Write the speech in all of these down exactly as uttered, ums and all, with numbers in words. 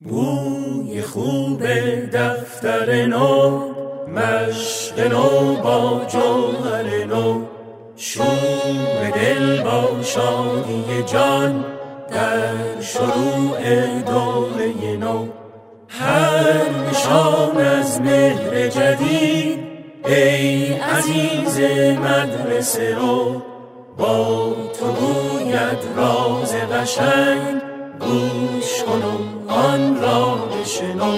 بوی خوب دفتر نو، مشق نو با جوهر نو، شور دل با شادی جان در شروع دوره نو. هر نشان از مهر جدید ای عزیز مدرسه رو، با تو گوید راز قشنگ گوش کن و آن را بشنو.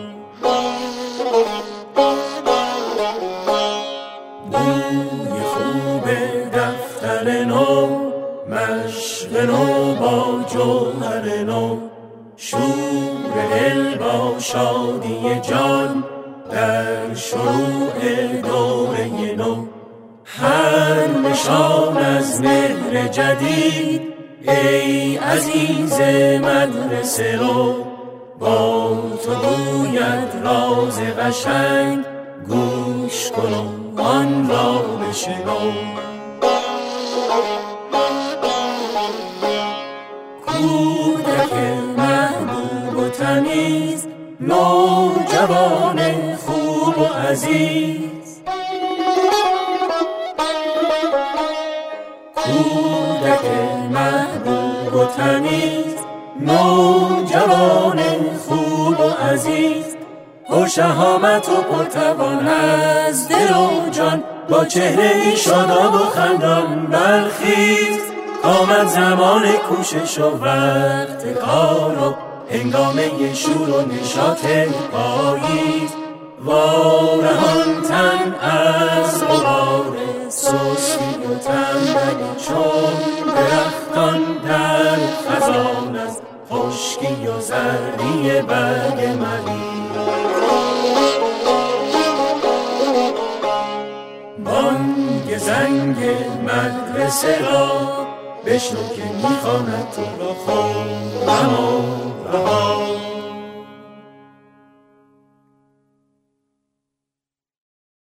بوی خوب دفتر نو، مشق نو با جوهر نو، شور دل با شادی جان در شروع دوره نو. هر نشان از مهر جدید ای عزیز مدرسه رو، با تو گوید راز قشنگ گوش کن و آن را بشنو. کودک محبوب و تمیز، نوجوان خوب و عزیز، کودک محبوب و تمیز، نوجوان خوب و عزیز، و شهامت و پرتوان از دل و جان، با چهره شاداب و خندان برخیز. آمد زمان کوشش و وقت کار و هنگامه شور و نشاط پاییز. وارهان تن از غبار سستی و تنبلی، چون درختان در خزان از خشکی و زردی برگ ملی. بانگ زنگ مدرسه را بشنو که میخواند تو را خورم و رها.